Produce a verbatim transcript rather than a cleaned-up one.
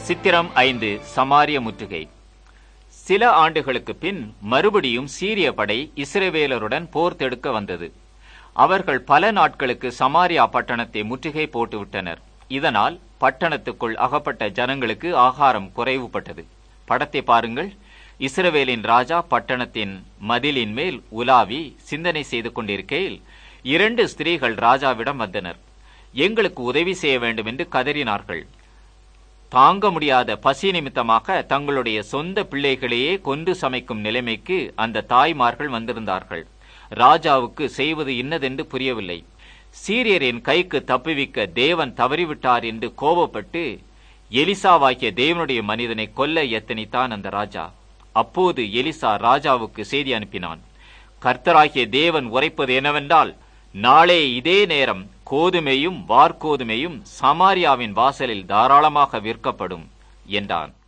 சித்திரம் ஐந்து. சமாரிய முற்றுகை. சில ஆண்டுகளுக்கு பின் மறுபடியும் சீரிய படை இஸ்ரவேலருடன் போர் தொடுக்க வந்தது. அவர்கள் பல நாட்களுக்கு சமாரியா பட்டணத்தை முற்றுகை போட்டுவிட்டனர். இதனால் பட்டணத்துக்குள் அகப்பட்ட ஜனங்களுக்கு ஆகாரம் குறைவுபட்டது. படத்தை பாருங்கள். இஸ்ரவேலின் ராஜா பட்டணத்தின் மதிலின் மேல் உலாவி சிந்தனை செய்து கொண்டிருக்கையில் இரண்டு ஸ்திரீகள் ராஜாவிடம் வந்தனர். எங்களுக்கு உதவி செய்ய வேண்டும் என்று கதறினார்கள். தாங்க முடியாத பசி நிமித்தமாக தங்களுடைய சொந்த பிள்ளைகளையே கொன்று சமைக்கும் நிலைமைக்கு அந்த தாய்மார்கள் வந்திருந்தார்கள். ராஜாவுக்கு செய்வது இன்னதென்று புரியவில்லை. சீரியரின் கைக்கு தப்புவிக்க தேவன் தவறிவிட்டார் என்று கோபப்பட்டு எலிசாவாகிய தேவனுடைய மனிதனை கொல்ல எத்தனித்தான் அந்த ராஜா. அப்போது எலிசா ராஜாவுக்கு செய்தி அனுப்பினான். கர்த்தராகிய தேவன் உரைப்பது என்னவென்றால், நாளே இதே நேரம் கோதுமையும் வார்கோதுமையும் சமாரியாவின் வாசலில் தாராளமாக விற்கப்படும் என்றான்.